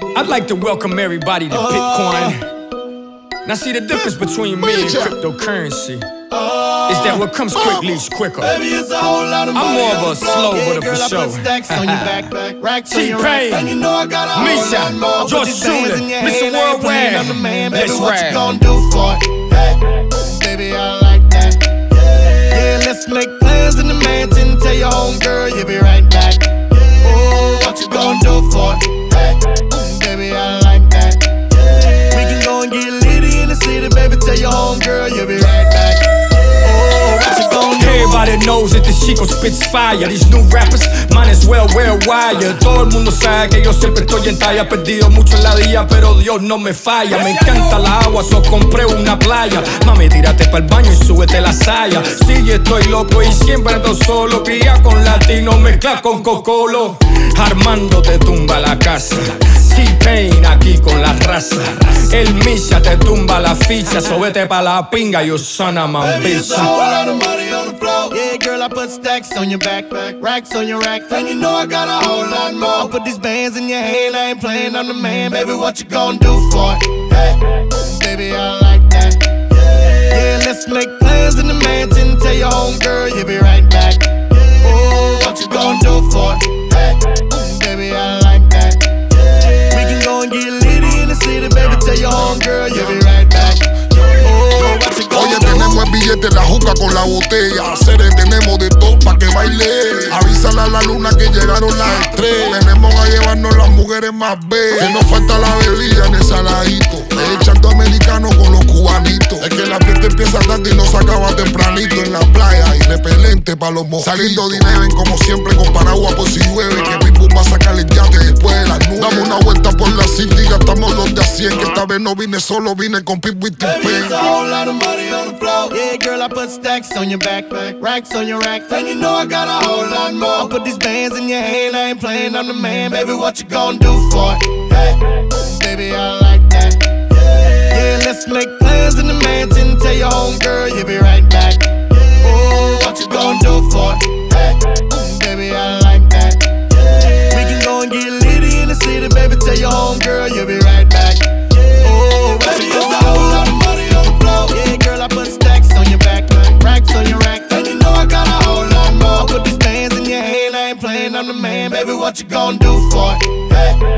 I'd like to welcome everybody to Bitcoin. Now see, the difference between me and cryptocurrency is that what comes quick leaves quicker. I'm more of a slow, but for sure. T-Pain, Misha, George Schuler, Mr. Worldwide, let's ride. Baby, I like that. Yeah, let's make plans in the mansion. Tell your homegirl you'll be right back. Oh, what you gon' do for it? Baby, I like that. We can go and get litty in the city, baby. Tell your homegirl you'll be right back. Oh, what you gon' do? Everybody knows that the Chico spits fire. These new rappers might as well wear wire. Todo el mundo sabe que yo siempre estoy en talla. Perdido mucho en la día, pero Dios no me falla. Me encanta la agua, so compré una playa. Mami, tírate pa'l baño y súbete la saya. Sí, yo estoy loco y siempre ando solo. Cría con latino, mezcla con cocolo. Armando te tumba la casa. T-Pain aquí con la raza. El Misha te tumba la ficha. So vete pa' la pinga, you son of a bitch. Yeah, girl, I put stacks on your back, racks on your rack, and you know I got a whole lot more. I put these bands in your hand, I ain't playing, I'm the man. Baby, what you gon' do for it? Hey, baby, I like that. Yeah, let's make plans in the mansion. Tell your homegirl you'll be right back. Oh, what you gon' do for it? Hey, baby, I like that. We can go and get litty in the city, baby. Tell your homegirl you'll be right back. Oh, what you gon' Oye, do? tenemos el billete, la juca con la botella. Seres tenemos de todo pa' que baile. Avísale a la luna que llegaron las estrellas. Tenemos a llevarnos las mujeres más bellas. Que nos falta la bebida en el saladito. Echando americano con los cubanitos. Es que la fiesta empieza tarde y no se acaba tempranito. En la playa y repelente pa' los mosquitos. Saliendo dinero como siempre con paraguas por si llueve. Que Pitbull va a sacar el yate después de las nubes. Damos una vuelta por la city y gastamos los de a 100. Que esta vez no vine solo, vine con Pitbull y T-Pain. Yeah, girl, I put stacks on your back, racks on your rack, and you know I got a whole lot more. I put these bands in your hand, I ain't playing, I'm the man. Baby, what you gon' do for it? Hey, baby, I like that. Yeah, let's make plans in the mansion. Tell your homegirl you'll be right back. Oh, what you gon' do for it? Hey, baby, I like that. We can go and get litty in the city, baby. Tell your homegirl you'll be right back. Oh, what you gon' do? Yeah, girl, I put stacks on your back, racks on your rack, and you know I got a whole lot more. I put these bands in your hand, I ain't playing, I'm the man. Baby, what you gon' do for it? Hey.